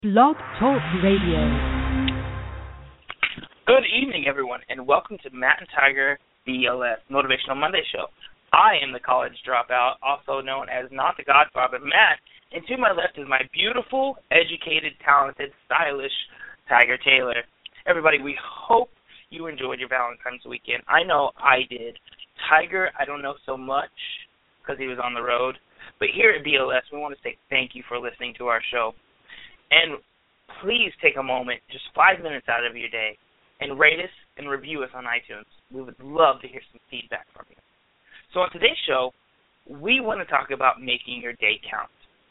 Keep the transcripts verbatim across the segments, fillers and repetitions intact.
Blog Talk Radio. Good evening, everyone, and welcome to Matt and Tiger B L S Motivational Monday Show. I am the college dropout, also known as Not the Godfather, Matt, and to my left is my beautiful, educated, talented, stylish Tiger Taylor. Everybody, we hope you enjoyed your Valentine's weekend. I know I did. Tiger, I don't know so much because he was on the road, but here at B L S, we want to say thank you for listening to our show. And please take a moment, just five minutes out of your day, and rate us and review us on iTunes. We would love to hear some feedback from you. So on today's show, we want to talk about making your day count.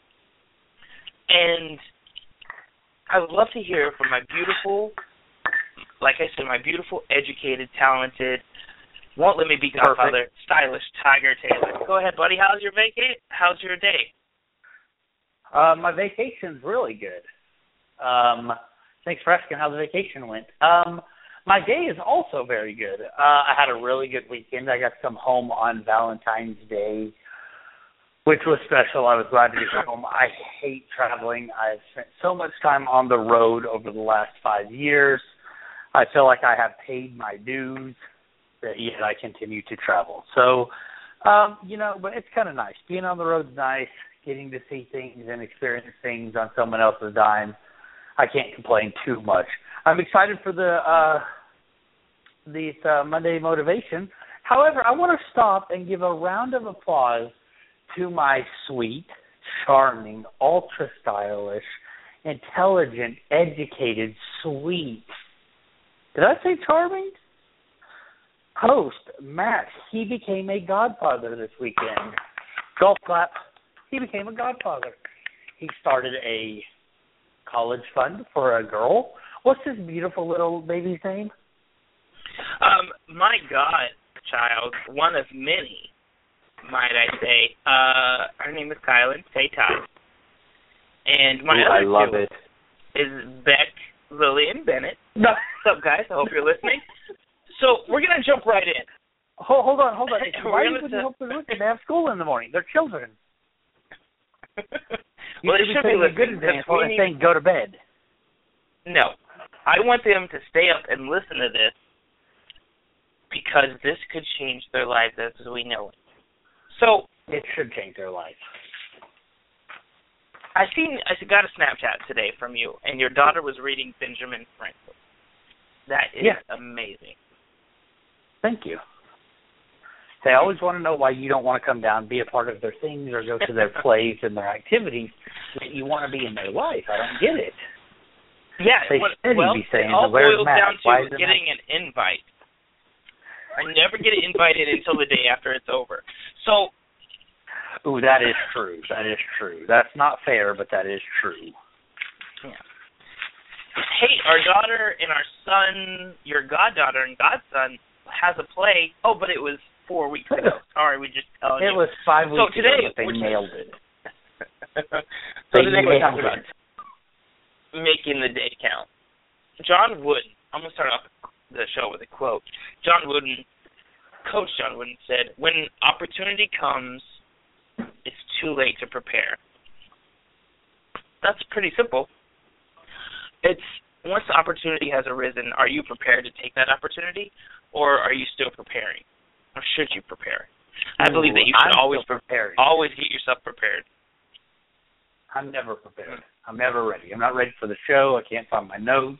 And I would love to hear from my beautiful, like I said, my beautiful, educated, talented, won't let me be Godfather, stylish Tiger Taylor. Go ahead, buddy. How's your vacation? How's your day? Uh, my vacation's really good. Um, thanks for asking how the vacation went. Um, my day is also very good. Uh, I had a really good weekend. I got to come home on Valentine's Day, which was special. I was glad to get home. I hate traveling. I've spent so much time on the road over the last five years. I feel like I have paid my dues, that yet I continue to travel. So, um, you know, but it's kind of nice. Being on the road is nice. Getting to see things and experience things on someone else's dime, I can't complain too much. I'm excited for the uh, this uh, Monday motivation. However, I want to stop and give a round of applause to my sweet, charming, ultra-stylish, intelligent, educated, sweet, did I say charming? Host, Matt. He became a godfather this weekend. Golf clap. He became a godfather. He started a college fund for a girl. What's this beautiful little baby's name? Um, my godchild, one of many, might I say. Uh, her name is Kylan. Say Ty. And my Ooh, other I love two it. is Beck, Lillian, Bennett. No. What's up, guys? I hope you're listening. So we're going to jump right in. Hold, hold on, hold on. Why We're would gonna you hope they're listening? They have school in the morning. They're children. Well, you it should should be be a good listening. example and need... saying go to bed. No. I want them to stay up and listen to this because this could change their lives as we know it. So it should change their life. I seen I got a Snapchat today from you, and your daughter was reading Benjamin Franklin. That is yeah. amazing. Thank you. They always want to know why you don't want to come down, be a part of their things, or go to their plays and their activities. That you want to be in their life. I don't get it. Yeah, they what, should well, be saying, it all "Where's boils Matt? down Why to isn't getting Matt?" an invite. I never get invited until the day after it's over. So, ooh, that is true. That is true. That's not fair, but that is true. Yeah. Hey, our daughter and our son, your goddaughter and godson, has a play. Oh, but it was four weeks ago. Sorry, we just telling It you. was five so weeks today, ago, but they nailed it. so they today we're nailed talking about making the day count. John Wooden, I'm going to start off the show with a quote. John Wooden, Coach John Wooden said, "When opportunity comes, it's too late to prepare." That's pretty simple. It's once the opportunity has arisen, are you prepared to take that opportunity, or are you still preparing, or should you prepare? I Ooh, believe that you should I'm always prepare, always get yourself prepared. I'm never prepared. I'm never ready. I'm not ready for the show. I can't find my notes.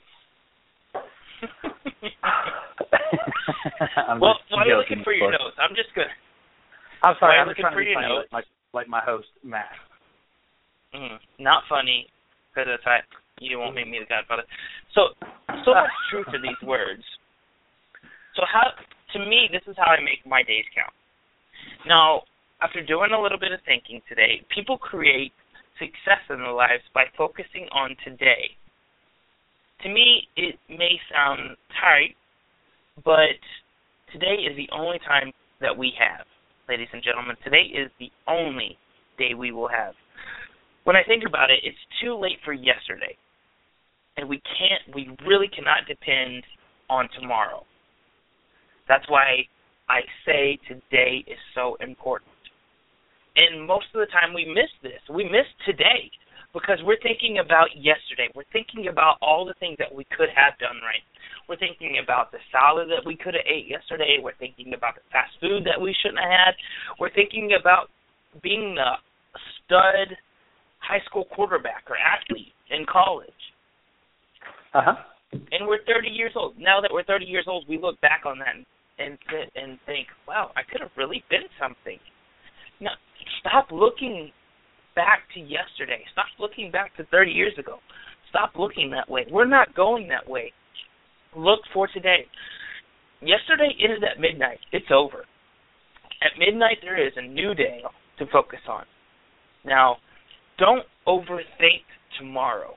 well, while you're looking for your notes, I'm just gonna. I'm sorry. I'm looking trying for to be your funny notes. like my, like my host Matt. Mm, not funny, because that's right. You won't make me the godfather. So, so much truth in these words. So how, to me, this is how I make my days count. Now, after doing a little bit of thinking today, people create success in their lives by focusing on today. To me, it may sound tight, but today is the only time that we have, ladies and gentlemen. Today is the only day we will have. When I think about it, it's too late for yesterday. And we can't, we really cannot depend on tomorrow. That's why I say today is so important. And most of the time we miss this. We miss today. because we're thinking about yesterday. We're thinking about all the things that we could have done right. We're thinking about the salad that we could have ate yesterday. We're thinking about the fast food that we shouldn't have had. We're thinking about being the stud high school quarterback or athlete in college. Uh-huh. And we're thirty years old. Now that we're thirty years old, we look back on that and, and sit and think, wow, I could have really been something. Now, stop looking back to yesterday. Stop looking back to thirty years ago. Stop looking that way. We're not going that way. Look for today. Yesterday ended at midnight. It's over. At midnight, there is a new day to focus on. Now, don't overthink tomorrow.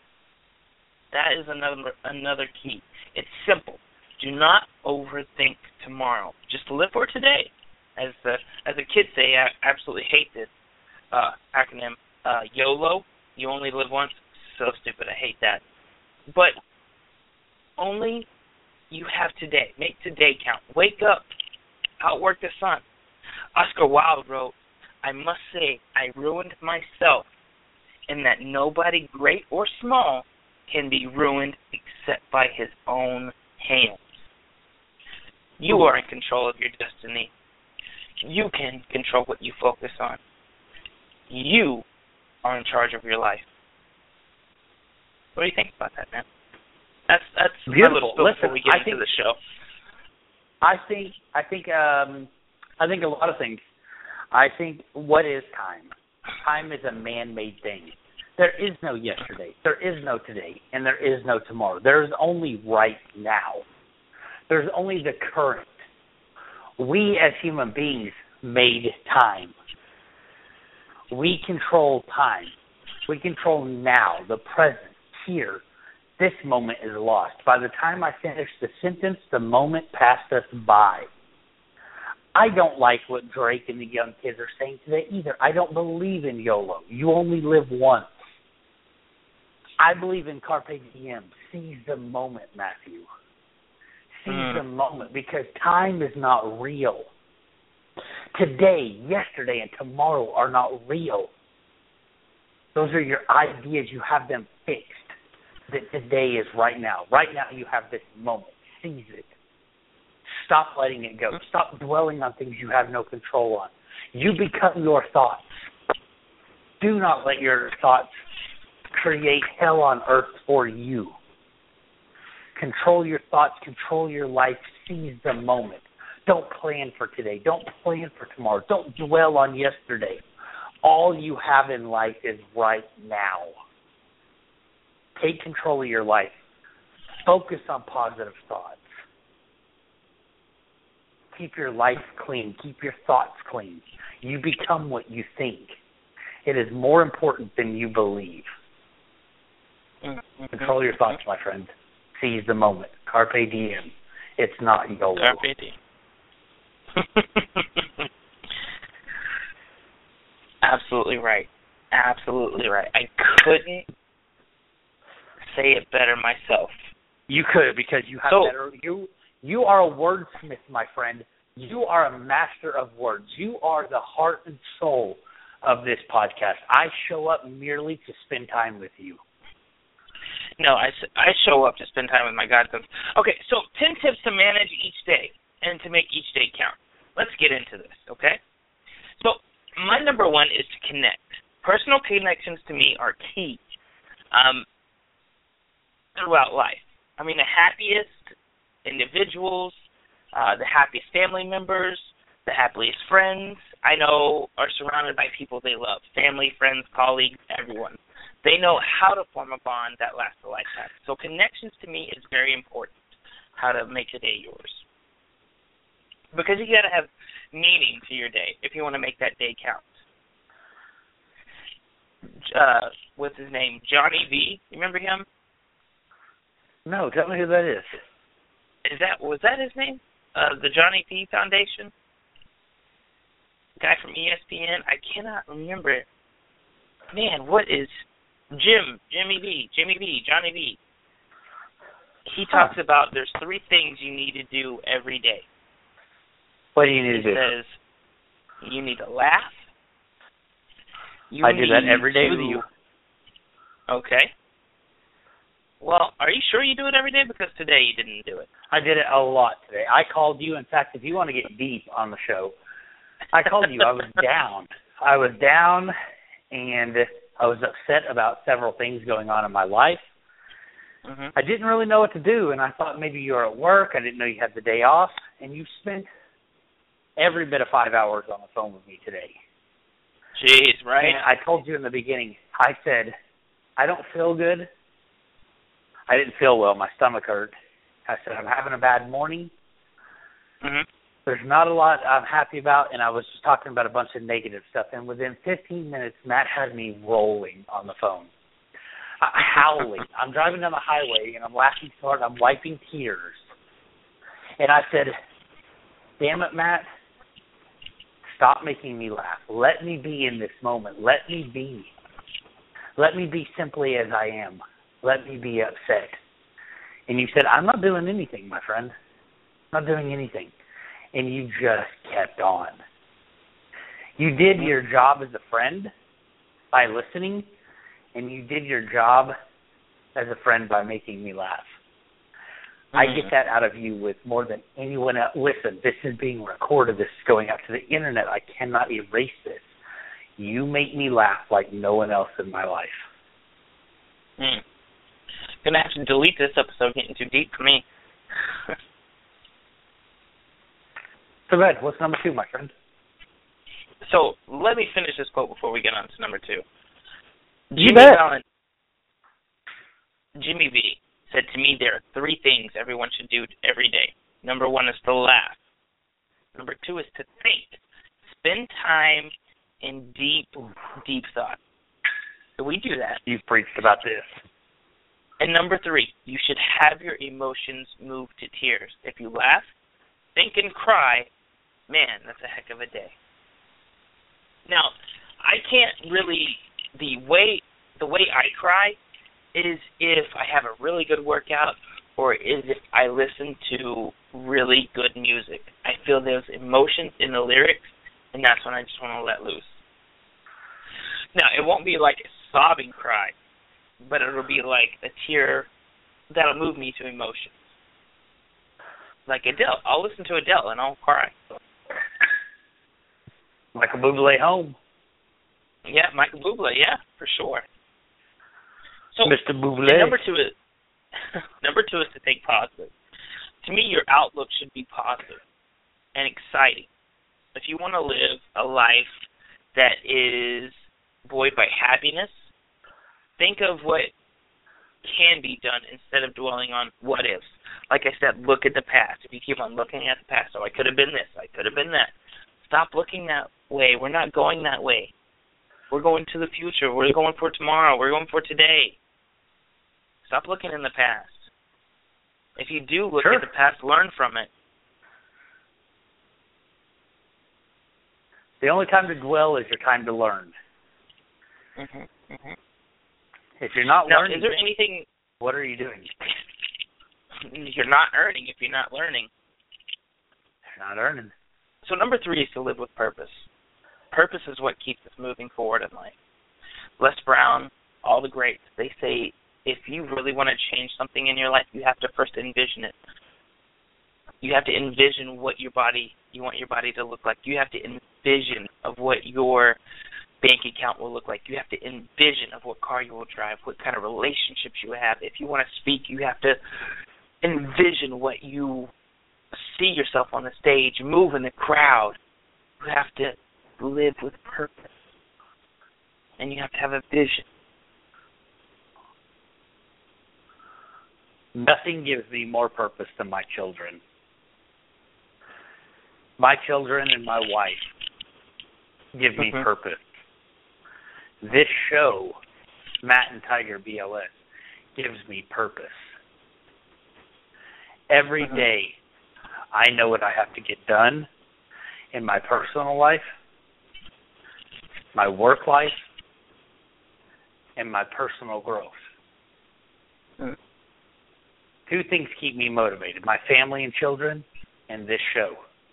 That is another another key. It's simple. Do not overthink tomorrow. Just live for today. As the as the kids say, I absolutely hate this uh, acronym. Uh, YOLO. You only live once. So stupid. I hate that. But only you have today. Make today count. Wake up. Outwork the sun. Oscar Wilde wrote, I must say I ruined myself in that nobody, great or small, can be ruined except by his own hands. You are in control of your destiny. You can control what you focus on. You are in charge of your life. What do you think about that, man? That's that's Beautiful. my little spiel Listen, before we get I into think, the show. I think I think um I think a lot of things. I think what is time? Time is a man-made thing. There is no yesterday. There is no today, and there is no tomorrow. There is only right now. There's only the current. We as human beings made time. We control time. We control now, the present, here. This moment is lost. By the time I finish the sentence, the moment passed us by. I don't like what Drake and the young kids are saying today either. I don't believe in YOLO. You only live once. I believe in Carpe Diem. Seize the moment, Matthew. Seize mm. the moment, because time is not real. Today, yesterday, and tomorrow are not real. Those are your ideas. You have them fixed. That today is right now. Right now you have this moment. Seize it. Stop letting it go. Stop dwelling on things you have no control on. You become your thoughts. Do not let your thoughts create hell on earth for you. Control your thoughts. Control your life. Seize the moment. Don't plan for today. Don't plan for tomorrow. Don't dwell on yesterday. All you have in life is right now. Take control of your life. Focus on positive thoughts. Keep your life clean. Keep your thoughts clean. You become what you think. It is more important than you believe. Mm-hmm. Control your thoughts, my friend. Seize the moment. Carpe diem. It's not YOLO. Carpe diem. Absolutely right. Absolutely right. I couldn't say it better myself. You could, because you have so, better. You you are a wordsmith, my friend. You are a master of words. You are the heart and soul of this podcast. I show up merely to spend time with you. No, I, I show up to spend time with my godsons. Okay, so ten tips to manage each day and to make each day count. Let's get into this, okay? So my number one is to connect. Personal connections to me are key um, throughout life. I mean, the happiest individuals, uh, the happiest family members, the happiest friends I know are surrounded by people they love, family, friends, colleagues, everyone. They know how to form a bond that lasts a lifetime. So connections to me is very important, how to make a day yours. Because you got to have meaning to your day if you want to make that day count. Uh, what's his name? Johnny V. You remember him? No, tell me who that is. Is that was that his name? Uh, the Johnny V Foundation? Guy from E S P N? I cannot remember it. Man, what is Jim? Jimmy V. Jimmy V. Johnny V. He talks huh. about there's three things you need to do every day. What do you need he to do? He says you need to laugh. You I do that every day to, with you. Okay. Well, are you sure you do it every day? Because today you didn't do it. I did it a lot today. I called you. In fact, if you want to get deep on the show, I called you. I was down. I was down, and I was upset about several things going on in my life. Mm-hmm. I didn't really know what to do, and I thought maybe you were at work. I didn't know you had the day off, and you spent every bit of five hours on the phone with me today. Jeez, right? And I told you in the beginning, I said, I don't feel good. I didn't feel well. My stomach hurt. I said, I'm having a bad morning. Mm-hmm. There's not a lot I'm happy about, and I was just talking about a bunch of negative stuff. And within fifteen minutes, Matt had me rolling on the phone, uh, howling. I'm driving down the highway, and I'm laughing so hard, I'm wiping tears. And I said, damn it, Matt, stop making me laugh. Let me be in this moment. Let me be. Let me be simply as I am. Let me be upset. And you said, I'm not doing anything, my friend. I'm not doing anything. And you just kept on. You did your job as a friend by listening, and you did your job as a friend by making me laugh. Mm-hmm. I get that out of you with more than anyone else. Listen, this is being recorded. This is going out to the internet. I cannot erase this. You make me laugh like no one else in my life. Mm. Gonna have to delete this episode. Getting too deep for me. So, Red, what's number two, my friend? So let me finish this quote before we get on to number two. You Jimmy bet. Fallon, Jimmy V said to me, there are three things everyone should do every day. Number one is to laugh. Number two is to think. Spend time in deep, deep thought. So we do that. You've preached about this. And number three, you should have your emotions move to tears. If you laugh, think, and cry, man, that's a heck of a day. Now, I can't really, the way the way I cry is if I have a really good workout or is if I listen to really good music. I feel those emotions in the lyrics, and that's when I just want to let loose. Now, it won't be like a sobbing cry, but it'll be like a tear that'll move me to emotions. Like Adele. I'll listen to Adele and I'll cry. Michael Bublé home. Yeah, Michael Bublé, yeah, for sure. So Mister Bublé. Number two is number two is to think positive. To me, your outlook should be positive and exciting. If you want to live a life that is buoyed by happiness, think of what can be done instead of dwelling on what ifs. Like I said, look at the past. If you keep on looking at the past, oh, I could have been this, I could have been that. Stop looking that way. We're not going that way. We're going to the future. We're going for tomorrow. We're going for today. Stop looking in the past. If you do look Sure. at the past, learn from it. The only time to dwell is your time to learn. Mm-hmm, mm-hmm. If you're not Now, learning, is there anything what are you doing? you're not earning if you're not learning? You're not earning. So number three is to live with purpose. Purpose is what keeps us moving forward in life. Les Brown, all the greats, they say if you really want to change something in your life, you have to first envision it. You have to envision what your body, you want your body to look like. You have to envision of what your bank account will look like. You have to envision of what car you will drive, what kind of relationships you have. If you want to speak, you have to envision what you see yourself on the stage, move in the crowd. You have to live with purpose. And you have to have a vision. Nothing gives me more purpose than my children. My children and my wife give me Mm-hmm. purpose. This show, Matt and Tiger B L S, gives me purpose. Every Mm-hmm. day, I know what I have to get done in my personal life, my work life, and my personal growth. Mm-hmm. Two things keep me motivated, my family and children and this show.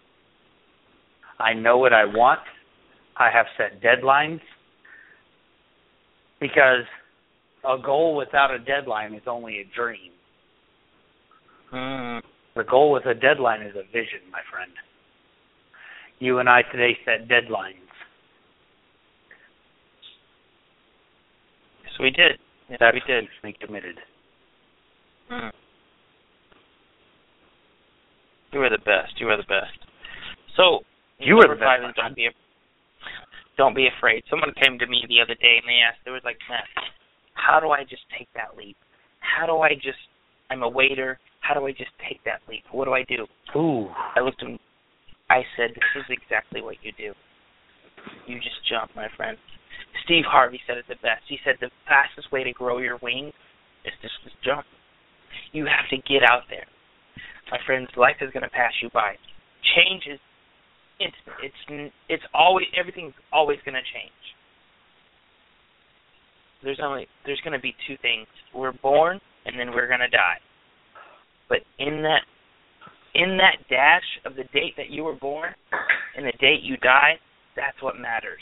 I know what I want. I have set deadlines because a goal without a deadline is only a dream. Mm. The goal with a deadline is a vision, my friend. You and I today set deadlines. Yes, we did. Yes, That we did. keeps me committed. Mm. You are the best. You are the best. So, You are the number five best. is don't be, don't be afraid. Someone came to me the other day and they asked, there was like, Matt, how do I just take that leap? How do I just, I'm a waiter, how do I just take that leap? What do I do? Ooh. I looked at him, I said, this is exactly what you do. You just jump, my friend. Steve Harvey said it the best. He said the fastest way to grow your wings is just to jump. You have to get out there. My friends, life is going to pass you by. Change is instant. It's it's always everything's always going to change. There's only there's going to be two things. We're born and then we're going to die. But in that in that dash of the date that you were born and the date you die, that's what matters.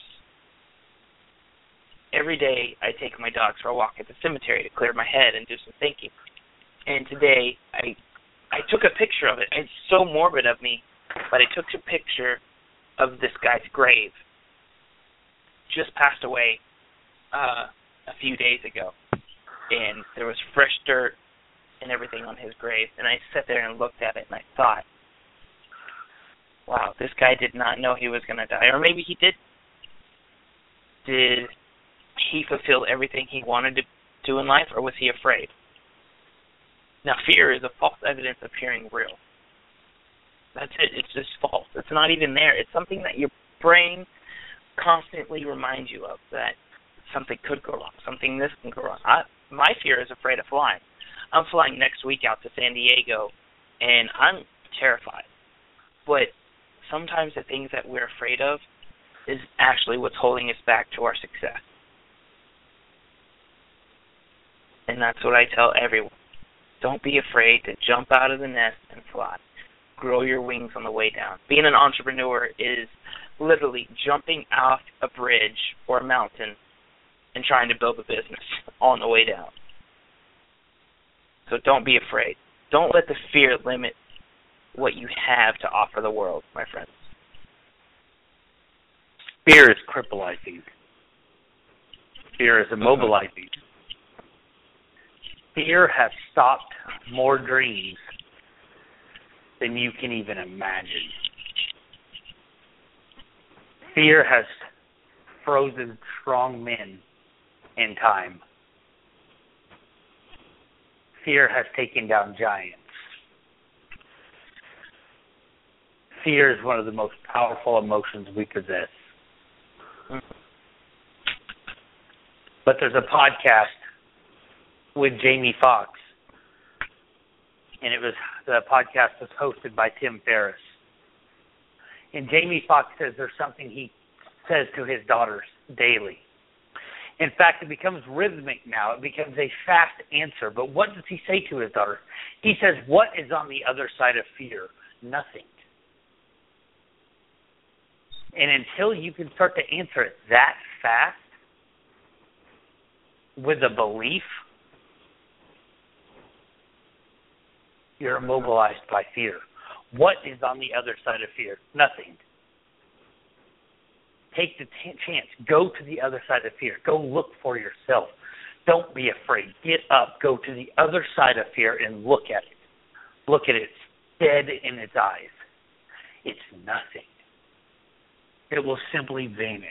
Every day I take my dogs for a walk at the cemetery to clear my head and do some thinking. And today I I took a picture of it. It's so morbid of me, but I took a picture of this guy's grave. Just passed away uh, a few days ago, and there was fresh dirt and everything on his grave. And I sat there and looked at it, and I thought, wow, this guy did not know he was going to die. Or maybe he did. Did he fulfill everything he wanted to do in life, or was he afraid? Now, fear is a false evidence appearing real. That's it. It's just false. It's not even there. It's something that your brain constantly reminds you of, that something could go wrong, something this can go wrong. I, my fear is afraid of flying. I'm flying next week out to San Diego, and I'm terrified. But sometimes the things that we're afraid of is actually what's holding us back to our success. And that's what I tell everyone. Don't be afraid to jump out of the nest and fly. Grow your wings on the way down. Being an entrepreneur is literally jumping off a bridge or a mountain and trying to build a business on the way down. So don't be afraid. Don't let the fear limit what you have to offer the world, my friends. Fear is crippling. Fear is immobilizing. Fear has stopped more dreams than you can even imagine. Fear has frozen strong men in time. Fear has taken down giants. Fear is one of the most powerful emotions we possess. But there's a podcast with Jamie Foxx, and it was the podcast was hosted by Tim Ferriss. And Jamie Foxx says there's something he says to his daughters daily. In fact, it becomes rhythmic now. It becomes a fast answer. But what does he say to his daughters? He says, what is on the other side of fear? Nothing. And until you can start to answer it that fast with a belief, you're immobilized by fear. What is on the other side of fear? Nothing. Take the t- chance. Go to the other side of fear. Go look for yourself. Don't be afraid. Get up. Go to the other side of fear and look at it. Look at it dead in its eyes. It's nothing. It will simply vanish.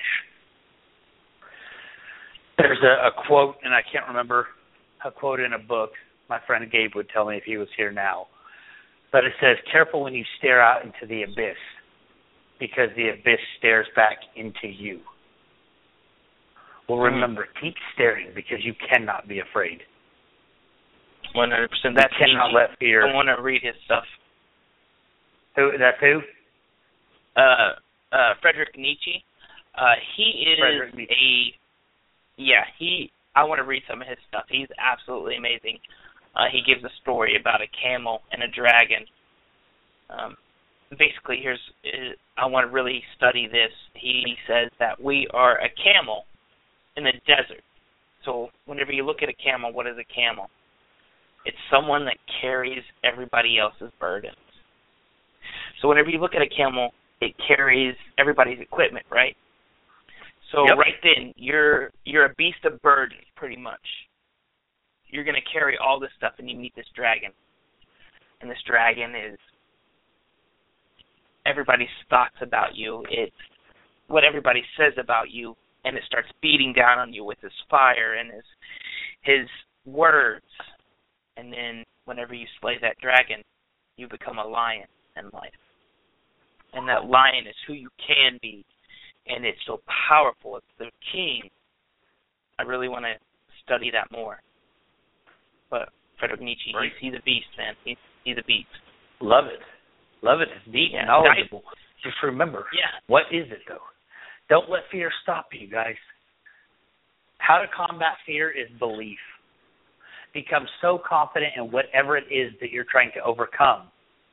There's a, a quote, and I can't remember a quote in a book. My friend Gabe would tell me if he was here now. But it says, careful when you stare out into the abyss, because the abyss stares back into you. Well, remember, mm. keep staring, because you cannot be afraid. one hundred percent. That's you cannot Nietzsche. let fear. I want to read his stuff. Who? That's who? Uh, uh, Friedrich Nietzsche. Uh, he is Friedrich Nietzsche. a, yeah, he, I want to read some of his stuff. He's absolutely amazing. Uh, he gives a story about a camel and a dragon. Um, basically, here's, uh, I want to really study this. He says that we are a camel in the desert, So whenever you look at a camel, what is a camel? It's someone that carries everybody else's burdens. So whenever you look at a camel, it carries everybody's equipment, right? So yep. right then, you're you're a beast of burdens, pretty much. You're going to carry all this stuff, and you meet this dragon. And this dragon is everybody's thoughts about you. It's what everybody says about you, and it starts beating down on you with his fire and his his words. And then whenever you slay that dragon, you become a lion in life. And that lion is who you can be, and it's so powerful. It's the king. I really want to study that more. But Friedrich Nietzsche, right. he's, he's a beast, man. He's, he's a beast. Love it. Love it. It's deep and yeah, knowledgeable. Just remember, yeah. what is it, though? Don't let fear stop you, guys. How to combat fear is belief. Become so confident in whatever it is that you're trying to overcome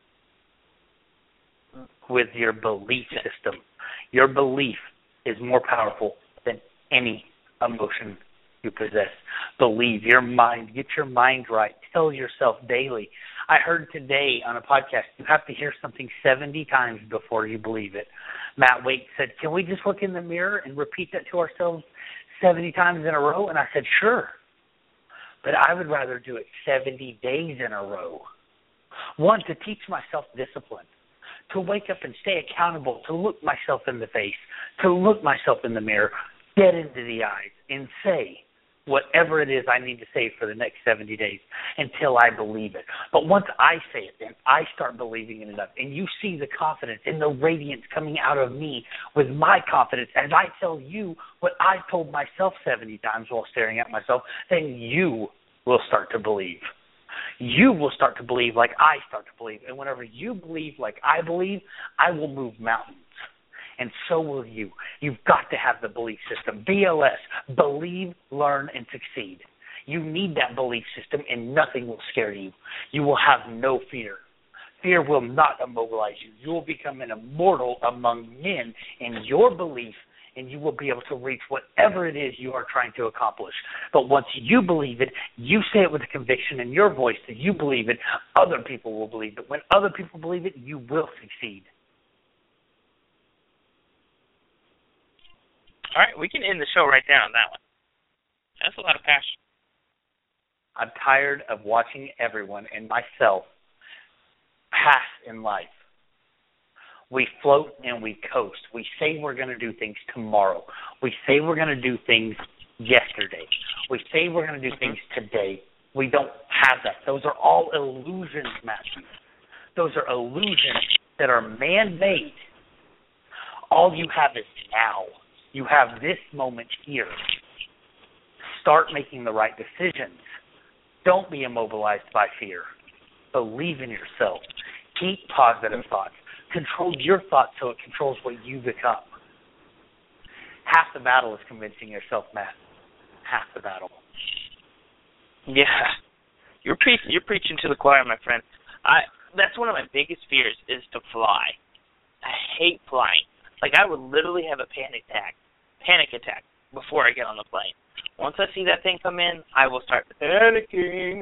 with your belief system. Your belief is more powerful than any emotion you possess. Believe your mind. Get your mind right. Tell yourself daily. I heard today on a podcast, you have to hear something seventy times before you believe it. Matt Waite said, can we just look in the mirror and repeat that to ourselves seventy times in a row? And I said, sure. But I would rather do it seventy days in a row. One, to teach myself discipline, to wake up and stay accountable, to look myself in the face, to look myself in the mirror, get into the eyes, and say whatever it is I need to say for the next seventy days until I believe it. But once I say it, then I start believing in it enough. And you see the confidence and the radiance coming out of me with my confidence as I tell you what I told myself seventy times while staring at myself, then you will start to believe. You will start to believe like I start to believe. And whenever you believe like I believe, I will move mountains. And so will you. You've got to have the belief system. B L S, believe, learn, and succeed. You need that belief system, and nothing will scare you. You will have no fear. Fear will not immobilize you. You will become an immortal among men in your belief, and you will be able to reach whatever it is you are trying to accomplish. But once you believe it, you say it with a conviction in your voice that you believe it, other people will believe it. When other people believe it, you will succeed. All right, we can end the show right there on that one. That's a lot of passion. I'm tired of watching everyone and myself pass in life. We float and we coast. We say we're going to do things tomorrow. We say we're going to do things yesterday. We say we're going to do mm-hmm. things today. We don't have that. Those are all illusions, Matthew. Those are illusions that are man-made. All you have is now. You have this moment here. Start making the right decisions. Don't be immobilized by fear. Believe in yourself. Keep positive thoughts. Control your thoughts so it controls what you become. Half the battle is convincing yourself, Matt. Half the battle. Yeah. You're preaching you're preaching to the choir, my friend. I that's one of my biggest fears is to fly. I hate flying. Like, I would literally have a panic attack, panic attack before I get on the plane. Once I see that thing come in, I will start panicking.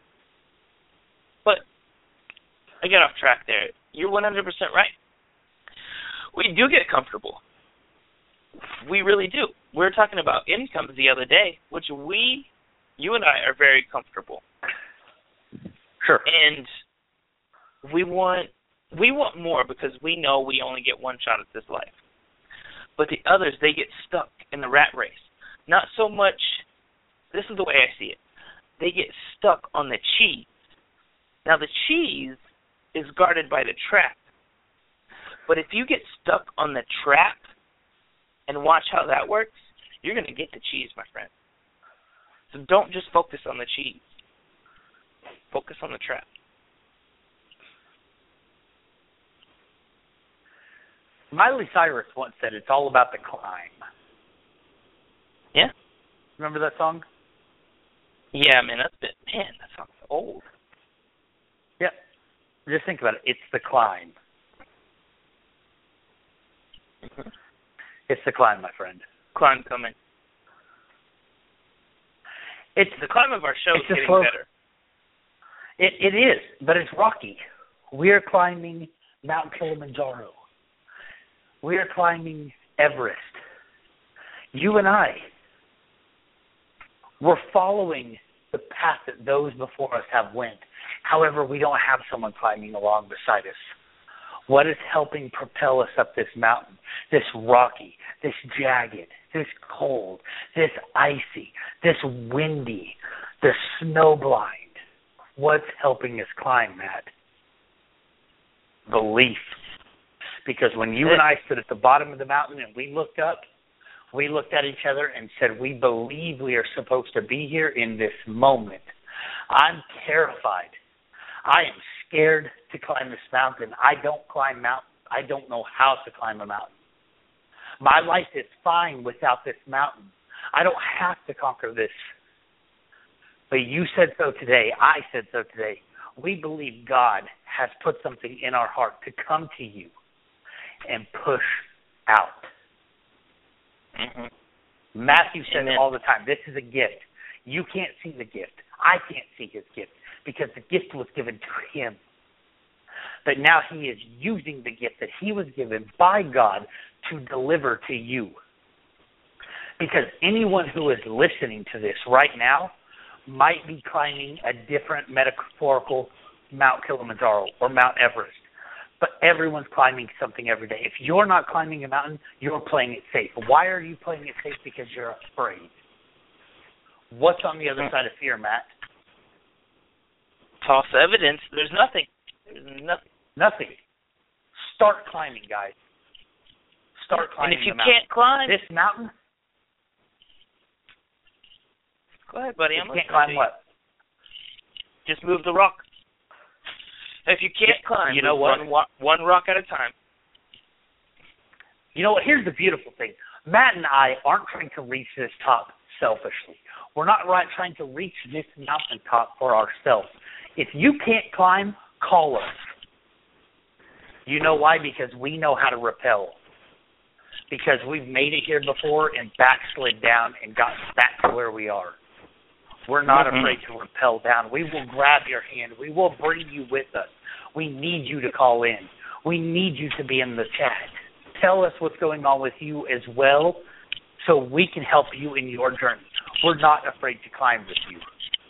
But I get off track there. You're one hundred percent right. We do get comfortable. We really do. We were talking about incomes the other day, which we, you and I, are very comfortable. Sure. And we want... We want more because we know we only get one shot at this life. But the others, they get stuck in the rat race. Not so much, this is the way I see it, they get stuck on the cheese. Now the cheese is guarded by the trap. But if you get stuck on the trap and watch how that works, you're going to get the cheese, my friend. So don't just focus on the cheese. Focus on the trap. Miley Cyrus once said it's all about the climb. Yeah. Remember that song? Yeah, man, that's been, man, that song's old. Yeah. Just think about it. It's the climb. Mm-hmm. It's the climb, my friend. Climb coming. It's the climb of our show is getting slow, better. It it is, but it's rocky. We're climbing Mount Kilimanjaro. We're climbing Everest. You and I, we're following the path that those before us have went. However, we don't have someone climbing along beside us. What is helping propel us up this mountain, this rocky, this jagged, this cold, this icy, this windy, this snow-blind? What's helping us climb, Matt? Belief. Because when you and I stood at the bottom of the mountain and we looked up, we looked at each other and said, we believe we are supposed to be here in this moment. I'm terrified. I am scared to climb this mountain. I don't climb mountains. I don't know how to climb a mountain. My life is fine without this mountain. I don't have to conquer this. But you said so today. I said so today. We believe God has put something in our heart to come to you and push out. Mm-hmm. Matthew said Amen. All the time, this is a gift. You can't see the gift. I can't see his gift because the gift was given to him. But now he is using the gift that he was given by God to deliver to you. Because anyone who is listening to this right now might be climbing a different metaphorical Mount Kilimanjaro or Mount Everest. But everyone's climbing something every day. If you're not climbing a mountain, you're playing it safe. Why are you playing it safe? Because you're afraid. What's on the other side of fear, Matt? False evidence. There's nothing. There's nothing. Nothing. Start climbing, guys. Start climbing. And if you the mountain. can't climb this mountain, go ahead, buddy. You I'm can't climb what? Just move the rock. If you can't yeah, climb, you know what? One, one rock at a time. You know what? Here's the beautiful thing. Matt and I aren't trying to reach this top selfishly. We're not right trying to reach this mountaintop for ourselves. If you can't climb, call us. You know why? Because we know how to rappel. Because we've made it here before and backslid down and gotten back to where we are. We're not mm-hmm. afraid to rappel down. We will grab your hand. We will bring you with us. We need you to call in. We need you to be in the chat. Tell us what's going on with you as well so we can help you in your journey. We're not afraid to climb with you.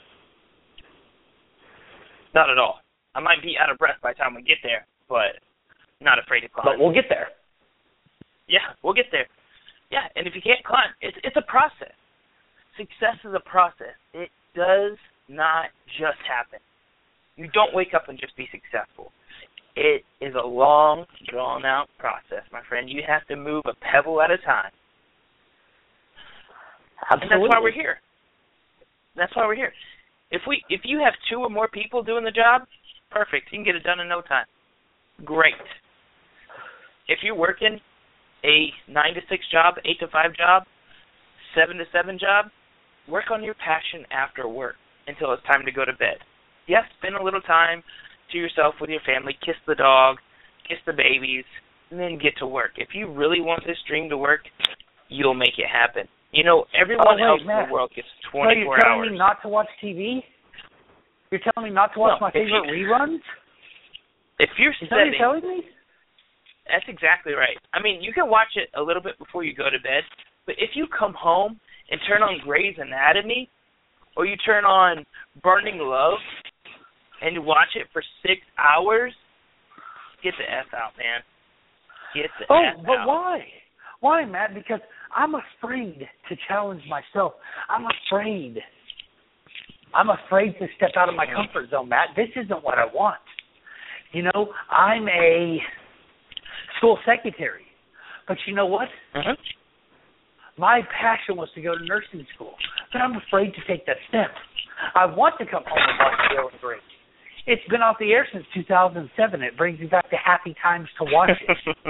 Not at all. I might be out of breath by the time we get there, but not afraid to climb. But we'll get there. Yeah, we'll get there. Yeah, and if you can't climb, it's it's a process. Success is a process. It does not just happen. You don't wake up and just be successful. It is a long, drawn-out process, my friend. You have to move a pebble at a time. Absolutely. And that's why we're here. That's why we're here. If we, if you have two or more people doing the job, perfect. You can get it done in no time. Great. If you're working a nine to six job, eight to five job, seven to seven job, work on your passion after work until it's time to go to bed. Yes, spend a little time to yourself with your family, kiss the dog, kiss the babies, and then get to work. If you really want this dream to work, you'll make it happen. You know, everyone oh, wait, else Matt. in the world gets twenty-four so you're telling hours. me not to watch T V? You're telling me not to watch no, my favorite you, reruns? If you're Is setting, that what you're telling me? That's exactly right. I mean, you can watch it a little bit before you go to bed, but if you come home and turn on Grey's Anatomy, or you turn on Burning Love, and you watch it for six hours, get the F out, man. Get the oh, F out. Oh, but why? Why, Matt? Because I'm afraid to challenge myself. I'm afraid. I'm afraid to step out of my comfort zone, Matt. This isn't what I want. You know, I'm a school secretary. But you know what? Mm-hmm. My passion was to go to nursing school. But I'm afraid to take that step. I want to come home and watch Will and Grace. It's been off the air since two thousand seven. It brings me back to happy times to watch it.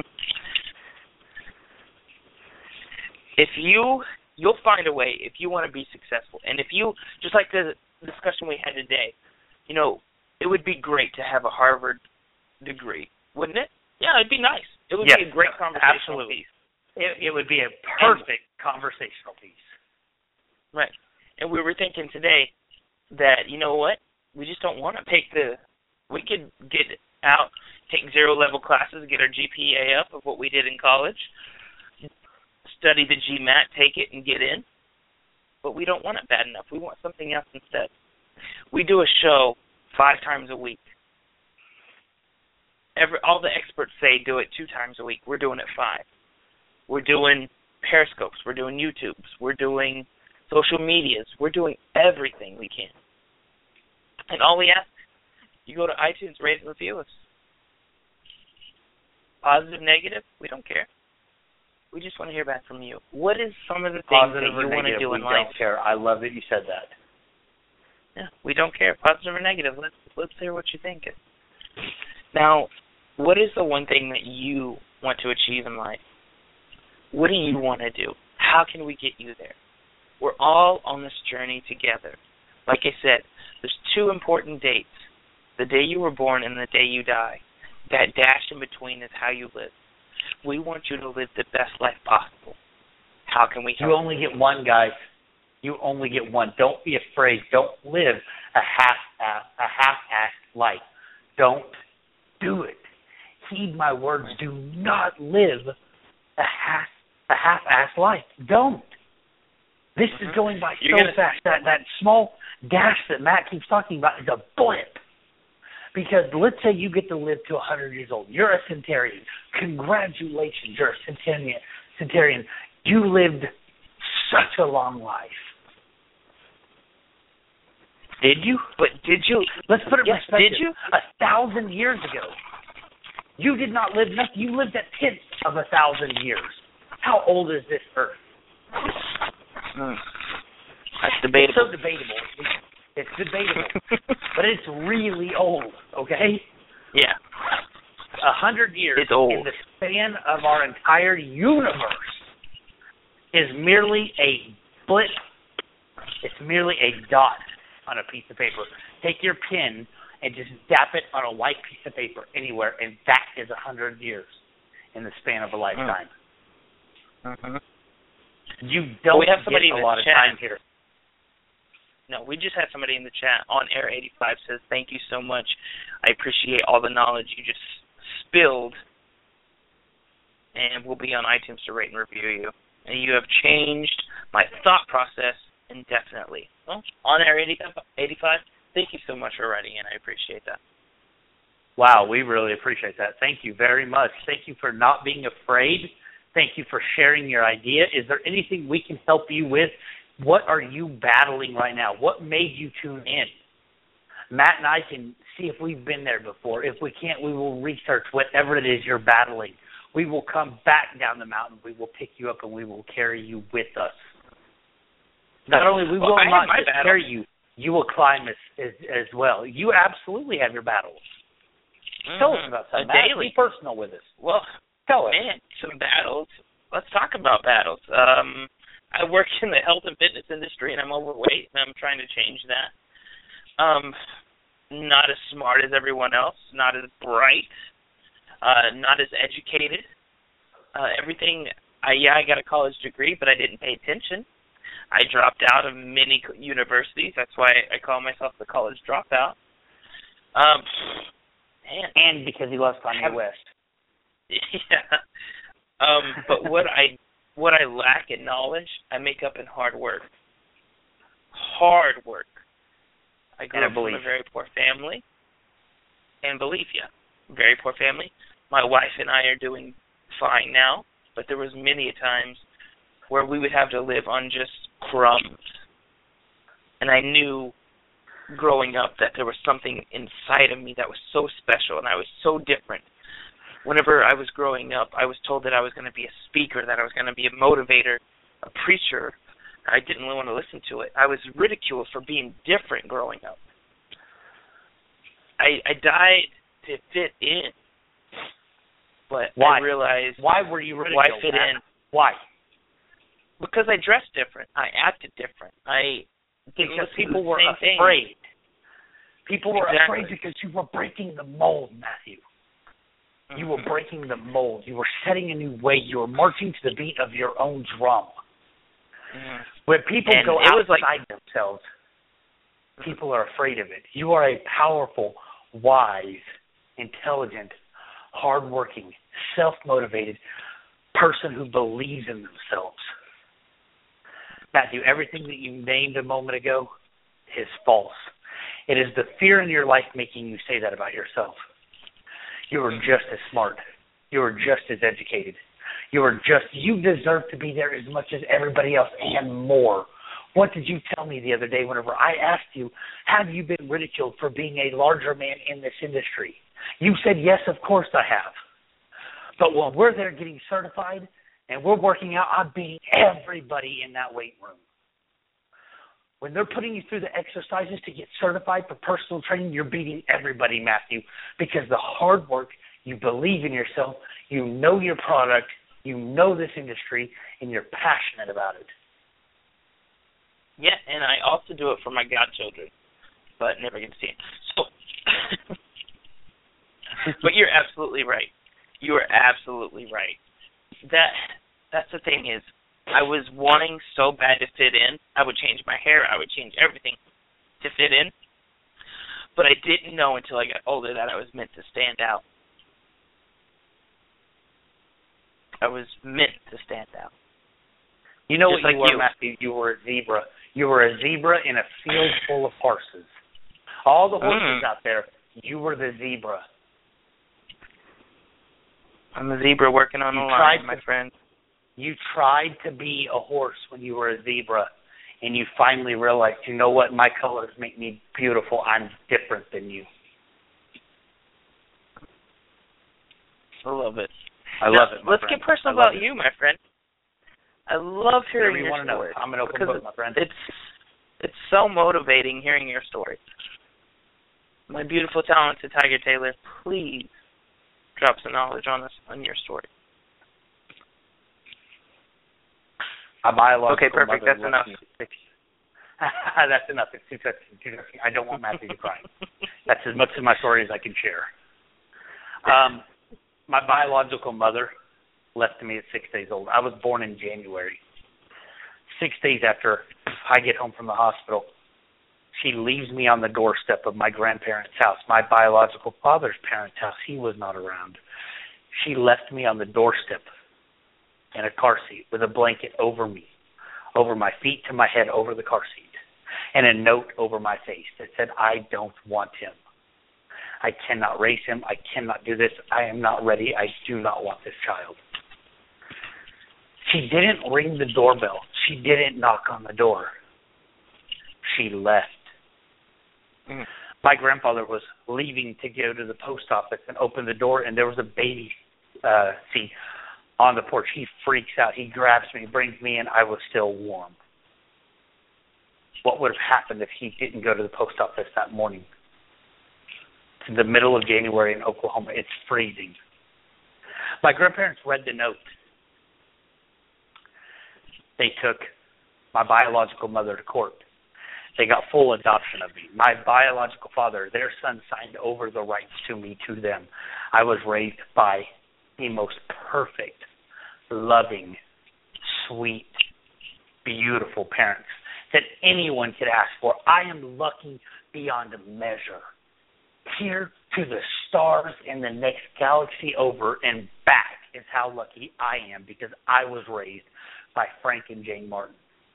If you, you'll find a way if you want to be successful. And if you, just like the discussion we had today, you know, it would be great to have a Harvard degree, wouldn't it? Yeah, it'd be nice. It would yes, be a great conversational absolutely. piece. It, it would be a perfect and, conversational piece. Right. And we were thinking today that, you know what, we just don't want to take the, we could get out, take zero-level classes, get our G P A up of what we did in college, study the GMAT, take it, and get in. But we don't want it bad enough. We want something else instead. We do a show five times a week. Every, all the experts say do it two times a week. We're doing it five. We're doing Periscopes. We're doing YouTubes. We're doing social medias. We're doing everything we can. And all we ask, you go to iTunes, rate and review us. Positive, negative, we don't care. We just want to hear back from you. What is some of the things Positive that you want to do in we life? Don't care. I love that you said that. Yeah, we don't care, positive or negative. Let's let's hear what you think. Now, what is the one thing that you want to achieve in life? What do you want to do? How can we get you there? We're all on this journey together. Like I said, there's two important dates: the day you were born and the day you die. That dash in between is how you live. We want you to live the best life possible. How can we help? You only get one, guys. You only get one. Don't be afraid. Don't live a half-ass, a half-assed life. Don't do it. Heed my words. Do not live a half a half-assed life. Don't. This mm-hmm. is going by You're so gonna... fast. That that small dash that Matt keeps talking about is a blip. Because let's say you get to live to one hundred years old. You're a centurion. Congratulations, you're a centurion. centurion. You lived such a long life. Did you? But did you? Let's put it in yes, perspective. Did you? A thousand years ago, you did not live nothing. You lived a tenth of a thousand years. How old is this Earth? Hmm. That's debatable. It's so debatable. It's debatable, but it's really old, okay? Yeah. A hundred years it's old. in the span of our entire universe is merely a blip. It's merely a dot on a piece of paper. Take your pen and just dap it on a white piece of paper anywhere, and that is a hundred years in the span of a lifetime. Mm-hmm. You don't we have somebody get in a lot the of chat. time here. No, we just had somebody in the chat on Air eighty-five says, thank you so much. I appreciate all the knowledge you just spilled. And we'll be on iTunes to rate and review you. And you have changed my thought process indefinitely. Well, on Air eighty-five, thank you so much for writing in. I appreciate that. Wow, we really appreciate that. Thank you very much. Thank you for not being afraid. Thank you for sharing your idea. Is there anything we can help you with? What are you battling right now? What made you tune in? Matt and I can see if we've been there before. If we can't, we will research whatever it is you're battling. We will come back down the mountain. We will pick you up, and we will carry you with us. Not only we well, will I not my just battle. carry you, you will climb as, as, as well. You absolutely have your battles. Mm-hmm. Tell us about some. Matt, daily. be personal with us. Well, Tell us. Man, some battles. Let's talk about battles. Um, I work in the health and fitness industry, and I'm overweight, and I'm trying to change that. Um, not as smart as everyone else, not as bright, uh, not as educated. Uh, everything, I, yeah, I got a college degree, but I didn't pay attention. I dropped out of many universities. That's why I call myself the college dropout. Um, man. And because he loves Kanye West. Yeah. Um, but what I what I lack in knowledge, I make up in hard work. Hard work. I grew And up belief. from a very poor family. And belief, yeah. Very poor family. My wife and I are doing fine now, but there was many times where we would have to live on just crumbs. And I knew growing up that there was something inside of me that was so special, and I was so different. Whenever I was growing up, I was told that I was going to be a speaker, that I was going to be a motivator, a preacher. I didn't really want to listen to it. I was ridiculed for being different growing up. I I died to fit in, but Why? I realized Why were you ridiculed? why fit Matt? in? Why? Because I dressed different. I acted different. I didn't Because listen people to the were same thing. afraid. People were Exactly. afraid because you were breaking the mold, Matthew. You were breaking the mold. You were setting a new way. You were marching to the beat of your own drum. Mm-hmm. When people and go it was outside like, themselves, people are afraid of it. You are a powerful, wise, intelligent, hardworking, self-motivated person who believes in themselves. Matthew, everything that you named a moment ago is false. It is the fear in your life making you say that about yourself. You are just as smart. You are just as educated. You are just, you deserve to be there as much as everybody else and more. What did you tell me the other day whenever I asked you, have you been ridiculed for being a larger man in this industry? You said, yes, of course I have. But when we're there getting certified and we're working out, I'm beating everybody in that weight room. When they're putting you through the exercises to get certified for personal training, you're beating everybody, Matthew, because the hard work, you believe in yourself, you know your product, you know this industry, and you're passionate about it. Yeah, and I also do it for my godchildren, but never get to see it. So, but you're absolutely right. You are absolutely right. That that's the thing is, I was wanting so bad to fit in. I would change my hair. I would change everything to fit in. But I didn't know until I got older that I was meant to stand out. I was meant to stand out. You know Just what like you were, you. Matthew? You were a zebra. You were a zebra in a field full of horses. All the horses Mm. out there, you were the zebra. I'm a zebra working on You the tried line, my to- friend. You tried to be a horse when you were a zebra, and you finally realized, you know what, my colors make me beautiful. I'm different than you. I love it. I Now, love it, my Let's friend. get personal I love about it. you, my friend. I love hearing Whatever you your want to know. story. I'm an open because book, my friend. It's it's so motivating hearing your story. My beautiful, talented Tiger Taylor, please drop some knowledge on us on your story. A biological Okay, perfect. mother That's left enough. me at six. That's enough. It's too touching. Too touching. I don't want Matthew to cry. That's as much of my story as I can share. Um, my biological mother left me at six days old. I was born in January. Six days after I get home from the hospital, she leaves me on the doorstep of my grandparents' house, my biological father's parents' house. He was not around. She left me on the doorstep in a car seat with a blanket over me, over my feet to my head, over the car seat, and a note over my face that said, I don't want him. I cannot raise him. I cannot do this. I am not ready. I do not want this child. She didn't ring the doorbell. She didn't knock on the door. She left. Mm. My grandfather was leaving to go to the post office and open the door, and there was a baby uh, seat on the porch. He freaks out. He grabs me, brings me in. I was still warm. What would have happened if he didn't go to the post office that morning? It's the middle of January in Oklahoma. It's freezing. My grandparents read the note. They took my biological mother to court. They got full adoption of me. My biological father, their son, signed over the rights to me to them. I was raised by the most perfect, loving, sweet, beautiful parents that anyone could ask for. I am lucky beyond measure. Here to the stars in the next galaxy over and back is how lucky I am, because I was raised by Frank and Jane Martin.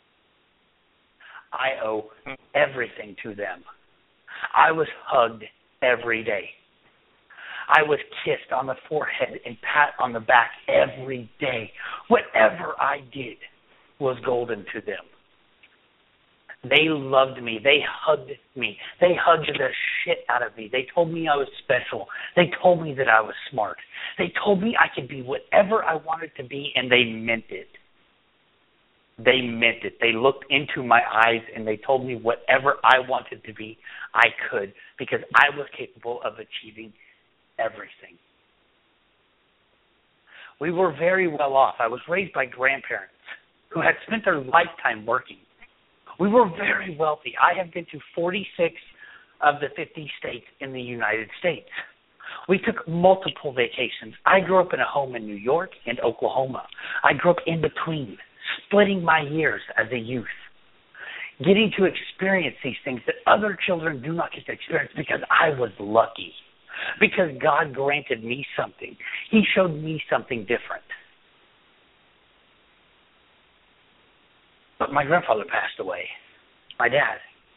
I owe everything to them. I was hugged every day. I was kissed on the forehead and pat on the back every day. Whatever I did was golden to them. They loved me. They hugged me. They hugged the shit out of me. They told me I was special. They told me that I was smart. They told me I could be whatever I wanted to be, and they meant it. They meant it. They looked into my eyes and they told me whatever I wanted to be, I could, because I was capable of achieving everything. We were very well off. I was raised by grandparents who had spent their lifetime working. We were very wealthy. I have been to forty-six of the fifty states in the United States. We took multiple vacations. I grew up in a home in New York and Oklahoma. I grew up in between, splitting my years as a youth. getting to experience these things that other children do not get to experience because I was lucky, because God granted me something. He showed me something different. But my grandfather passed away, my dad.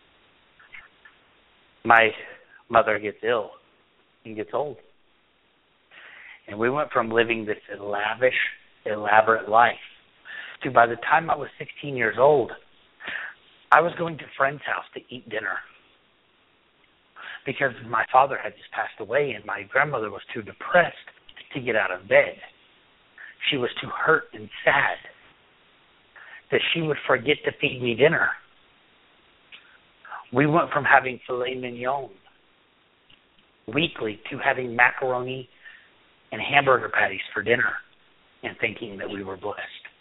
My mother gets ill and gets old. And we went from living this lavish, elaborate life to, by the time I was sixteen years old, I was going to a friend's house to eat dinner because my father had just passed away and my grandmother was too depressed to get out of bed. She was too hurt and sad that she would forget to feed me dinner. We went from having filet mignon weekly to having macaroni and hamburger patties for dinner and thinking that we were blessed.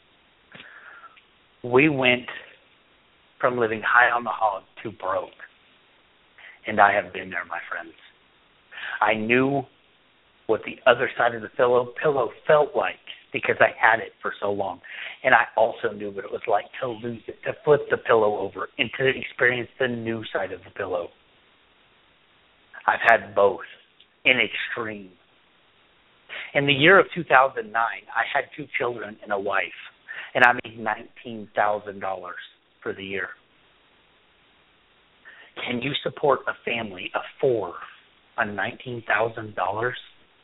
We went from living high on the hog to broke. And I have been there, my friends. I knew what the other side of the pillow pillow felt like because I had it for so long. And I also knew what it was like to lose it, to flip the pillow over and to experience the new side of the pillow. I've had both in extreme. In the year of two thousand nine, I had two children and a wife, and I made nineteen thousand dollars for the year. Can you support a family of four on nineteen thousand dollars?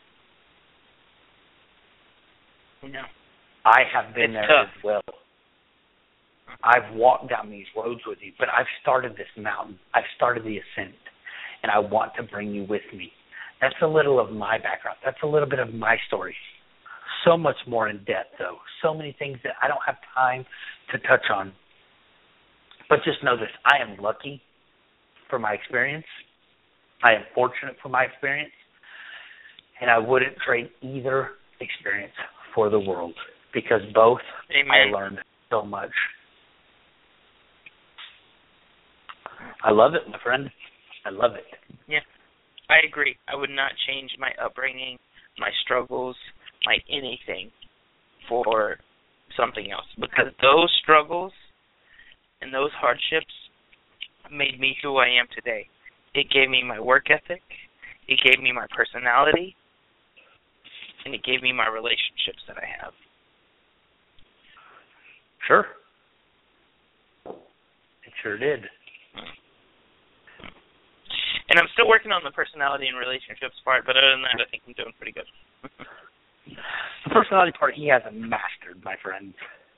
No. I have been It's there tough. as well. I've walked down these roads with you, but I've started this mountain. I've started the ascent, and I want to bring you with me. That's a little of my background. That's a little bit of my story. So much more in depth, though. So many things that I don't have time to touch on. But just know this. I am lucky for my experience. I am fortunate for my experience. And I wouldn't trade either experience for the world because both Amen. I learned so much. I love it, my friend. I love it. Yeah, I agree. I would not change my upbringing, my struggles, my anything for something else because those struggles and those hardships made me who I am today. It gave me my work ethic, it gave me my personality, and it gave me my relationships that I have. Sure. It sure did. And I'm still working on the personality and relationships part, but other than that, I think I'm doing pretty good. The personality part he hasn't mastered, my friend.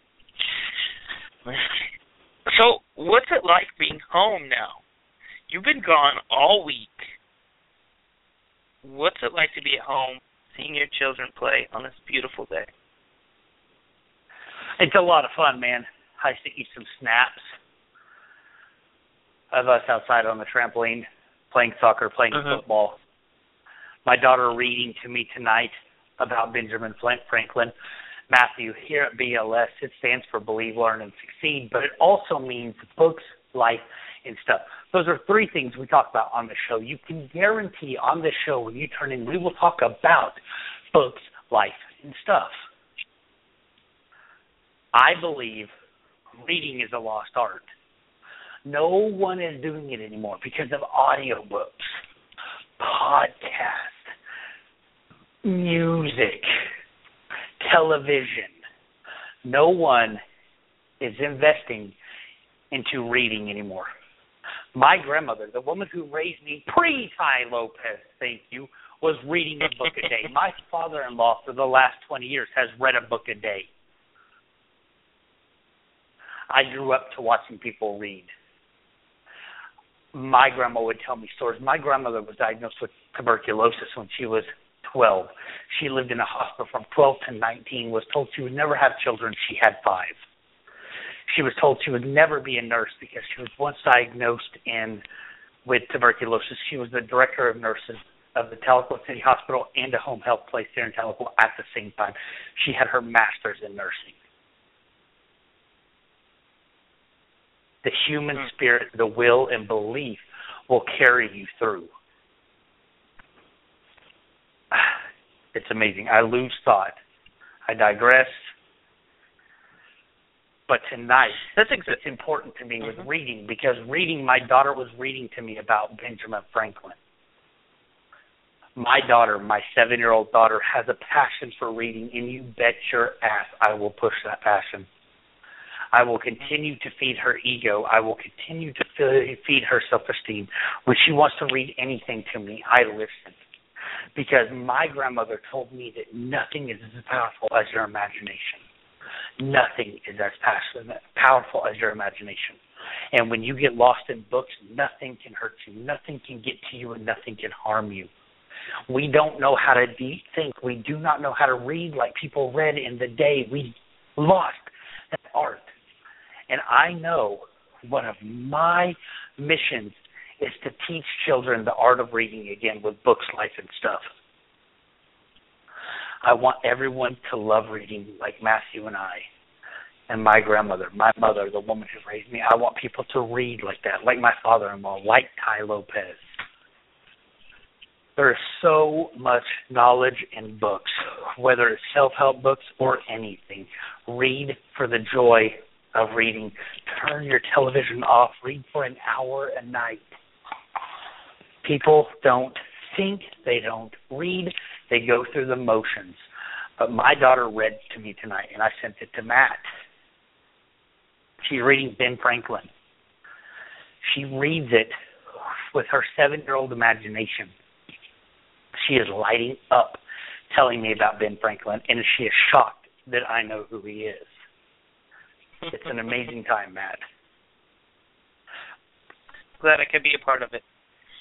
So, what's it like being home now? You've been gone all week. What's it like to be at home, seeing your children play on this beautiful day? It's a lot of fun, man. I used to eat some snaps of us outside on the trampoline, playing soccer, playing uh-huh. football. My daughter reading to me tonight about Benjamin Franklin. Matthew, here at B L S, it stands for Believe, Learn, and Succeed, but it also means books, life, and stuff. Those are three things we talk about on the show. You can guarantee on this show when you turn in, we will talk about books, life, and stuff. I believe reading is a lost art. No one is doing it anymore because of audiobooks, podcasts, music, television. No one is investing into reading anymore. My grandmother, the woman who raised me pre-Tai Lopez, thank you, was reading a book a day. My father-in-law for the last twenty years has read a book a day. I grew up to watching people read. My grandma would tell me stories. My grandmother was diagnosed with tuberculosis when she was twelve. She lived in a hospital from twelve to nineteen, was told she would never have children. She had five. She was told she would never be a nurse because she was once diagnosed in with tuberculosis. She was the director of nurses of the Tahlequah City Hospital and a home health place there in Tahlequah at the same time. She had her master's in nursing. The human spirit, the will, and belief will carry you through. It's amazing. I lose thought. I digress. But tonight, That's exa- it's important to me mm-hmm. with reading, because reading, my daughter was reading to me about Benjamin Franklin. My daughter, my seven-year-old daughter, has a passion for reading, and you bet your ass I will push that passion. I will continue to feed her ego. I will continue to feed her self-esteem. When she wants to read anything to me, I listen. Because my grandmother told me that nothing is as powerful as your imagination. Nothing is as passionate, powerful as your imagination. And when you get lost in books, nothing can hurt you. Nothing can get to you, and nothing can harm you. We don't know how to de- think. We do not know how to read like people read in the day. We lost that art. And I know one of my missions is to teach children the art of reading again with books, life, and stuff. I want everyone to love reading like Matthew and I and my grandmother, my mother, the woman who raised me. I want people to read like that, like my father-in-law, like Tai Lopez. There is so much knowledge in books, whether it's self-help books or anything. Read for the joy of reading. Turn your television off. Read for an hour a night. People don't think. They don't read. They go through the motions. But my daughter read to me tonight, and I sent it to Matt. She's reading Ben Franklin. She reads it with her seven-year-old imagination. She is lighting up telling me about Ben Franklin, and she is shocked that I know who he is. It's an amazing time, Matt. Glad I could be a part of it.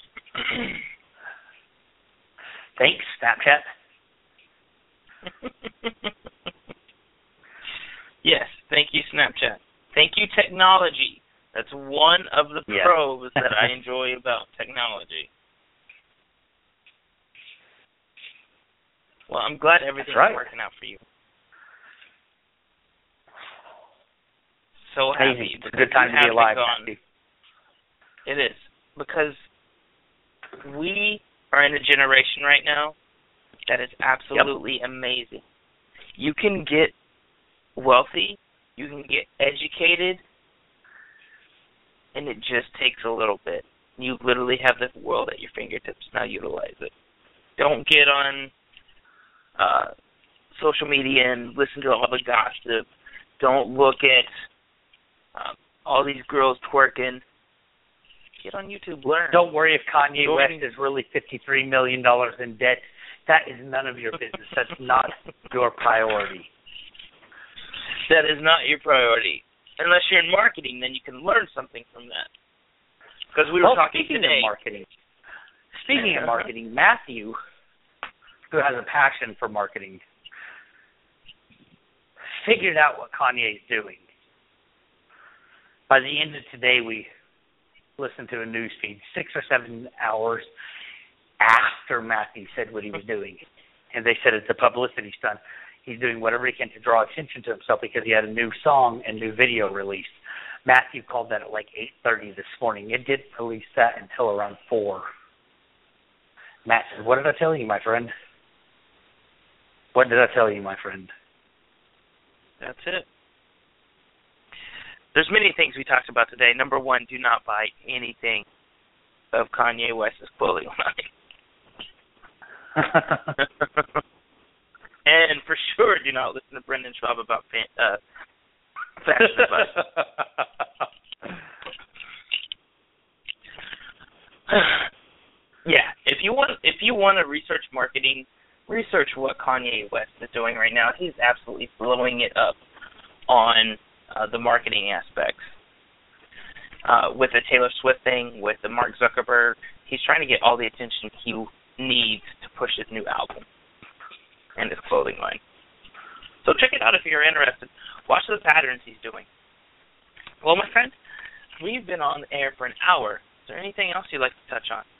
Thanks, Snapchat. Yes, thank you, Snapchat. Thank you, technology. That's one of the yes. pros that I enjoy about technology. Well, I'm glad everything's right. working out for you. So happy. It's a good time to be alive. It is. Because we are in a generation right now that is absolutely yep. amazing. You can get wealthy, you can get educated, and it just takes a little bit. You literally have the world at your fingertips. Now utilize it. Don't get on uh, social media and listen to all the gossip. Don't look at um, all these girls twerking. Get on YouTube, learn. Don't worry if Kanye Don't West is really fifty-three million dollars in debt. That is none of your business. That's not your priority. That is not your priority. Unless you're in marketing, then you can learn something from that. Because we were well, talking speaking today. of marketing, speaking of marketing, Matthew, who has a passion for marketing, figured out what Kanye's doing. By the end of today, we listened to a news feed six or seven hours after Matthew said what he was doing. And they said it's a publicity stunt. He's doing whatever he can to draw attention to himself because he had a new song and new video released. Matthew called that at like eight thirty this morning. It didn't release that until around four. Matt said, what did I tell you, my friend? What did I tell you, my friend? That's it. There's many things we talked about today. Number one, do not buy anything of Kanye West's clothing line. And for sure, do not listen to Brendan Schwab about uh, fashion advice. Yeah, if you want, if you want to research marketing, research what Kanye West is doing right now. He's absolutely blowing it up on uh, the marketing aspects. Uh, with the Taylor Swift thing, with the Mark Zuckerberg, he's trying to get all the attention he needs to push his new album and his clothing line. So check it out if you're interested. Watch the patterns he's doing. Well, my friend, we've been on the air for an hour. Is there anything else you'd like to touch on?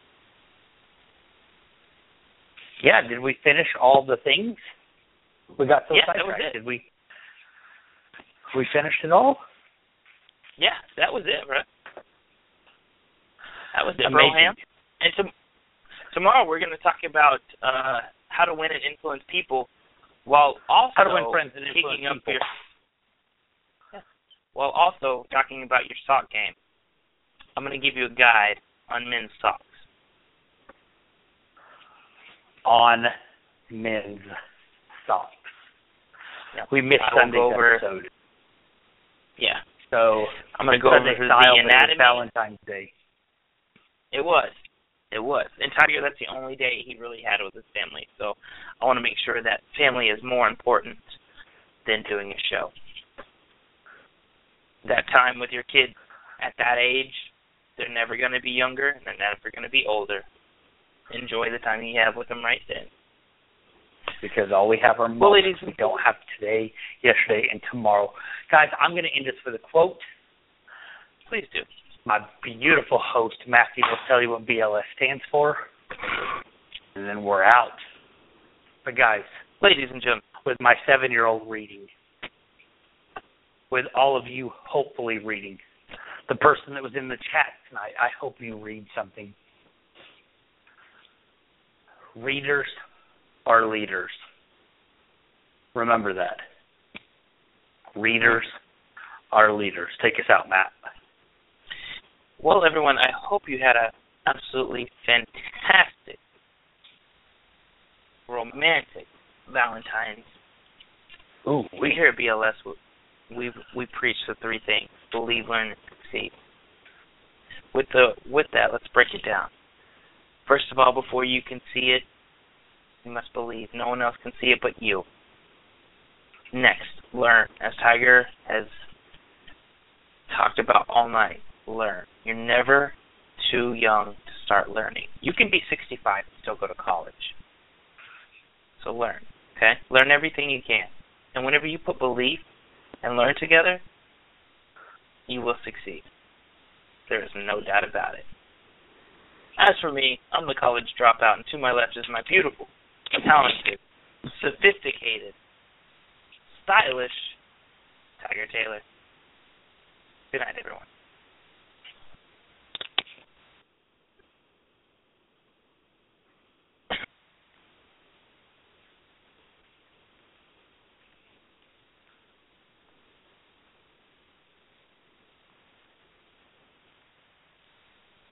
Yeah, did we finish all the things? We got so yeah, that was sidetracked. it. Did we? We finished it all? Yeah, that was it, bro. That was it, Amazing. Broham. And to, tomorrow we're going to talk about uh, how to win and influence people while also how to win friends and influence kicking up people. your, yeah, while also talking about your sock game, I'm going to give you a guide on men's socks. On men's socks. Yep. We missed I will Sunday's go over, episode. Yeah. So I'm going to go Sunday over style, the but it was anatomy. Valentine's Day. It was. It was. And Tiger, that's the only day he really had with his family. So I want to make sure that family is more important than doing a show. That time with your kids at that age, they're never going to be younger, and they're never going to be older. Enjoy the time you have with them right then. Because all we have are moments. Well, ladies, we don't have today, yesterday, and tomorrow. Guys, I'm going to end this with a quote. Please do. My beautiful host, Matthew, will tell you what B L S stands for, and then we're out. But guys, ladies and gentlemen, with my seven-year-old reading, with all of you hopefully reading, the person that was in the chat tonight, I hope you read something. Readers are leaders. Remember that. Readers are leaders. Take us out, Matt. Well, everyone, I hope you had an absolutely fantastic, romantic Valentine's. Ooh, we here at B L S, we we preach the three things: believe, learn, and succeed. With the with that, let's break it down. First of all, before you can see it, you must believe. No one else can see it but you. Next, learn. As Tiger has talked about all night, learn. You're never too young to start learning. You can be sixty-five and still go to college. So learn, okay? Learn everything you can. And whenever you put belief and learn together, you will succeed. There is no doubt about it. As for me, I'm the college dropout, and to my left is my beautiful, talented, sophisticated, stylish Tiger Taylor. Good night, everyone.